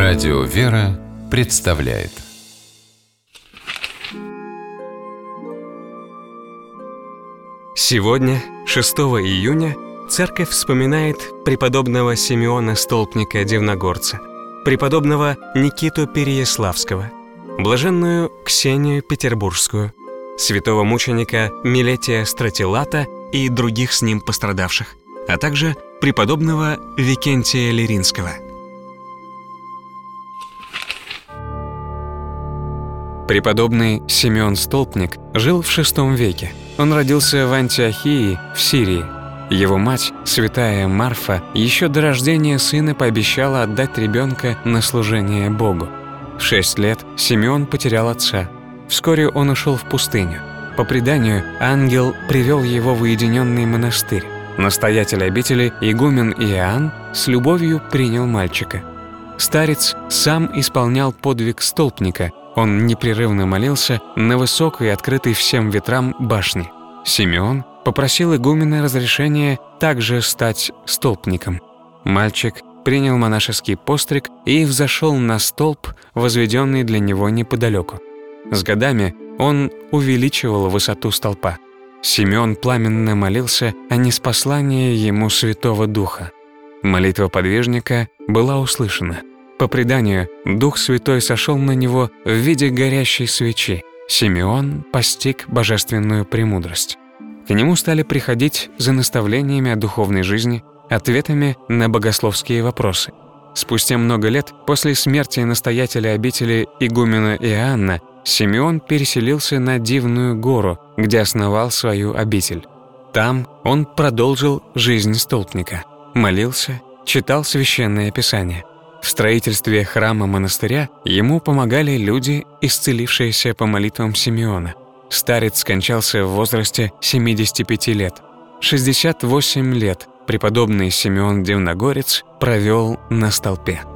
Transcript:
Радио «Вера» представляет. Сегодня, 6 июня, Церковь вспоминает преподобного Симеона Столпника-Дивногорца, преподобного Никиту Переяславского, блаженную Ксению Петербургскую, святого мученика Милетия Стратилата и других с ним пострадавших, а также преподобного Викентия Лиринского. Преподобный Симеон Столпник жил в VI веке. Он родился в Антиохии, в Сирии. Его мать, святая Марфа, еще до рождения сына пообещала отдать ребенка на служение Богу. В 6 лет Симеон потерял отца. Вскоре он ушел в пустыню. По преданию, ангел привел его в уединенный монастырь. Настоятель обители, игумен Иоанн, с любовью принял мальчика. Старец сам исполнял подвиг столпника. Он непрерывно молился на высокой, открытой всем ветрам башне. Симеон попросил игумена разрешения также стать столпником. Мальчик принял монашеский постриг и взошел на столб, возведенный для него неподалеку. С годами он увеличивал высоту столпа. Симеон пламенно молился о ниспослании ему Святого Духа. Молитва подвижника была услышана. По преданию, Дух Святой сошел на него в виде горящей свечи. Симеон постиг божественную премудрость. К нему стали приходить за наставлениями о духовной жизни, ответами на богословские вопросы. Спустя много лет после смерти настоятеля обители игумена Иоанна Симеон переселился на Дивную гору, где основал свою обитель. Там он продолжил жизнь столпника, молился, читал священное писание. В строительстве храма-монастыря ему помогали люди, исцелившиеся по молитвам Симеона. Старец скончался в возрасте 75 лет. 68 лет преподобный Симеон Дивногорец провел на столпе.